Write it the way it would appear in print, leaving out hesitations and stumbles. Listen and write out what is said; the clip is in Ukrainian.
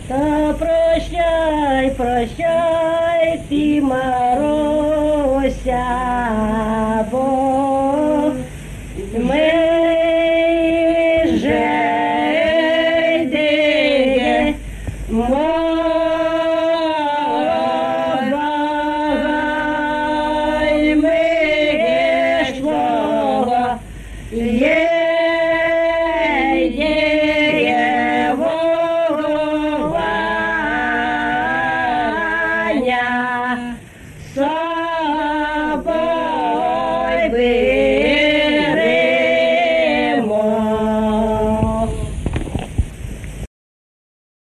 Та прощай, прощай, ти, Маруся, бо ми вже йдемо. Yeah.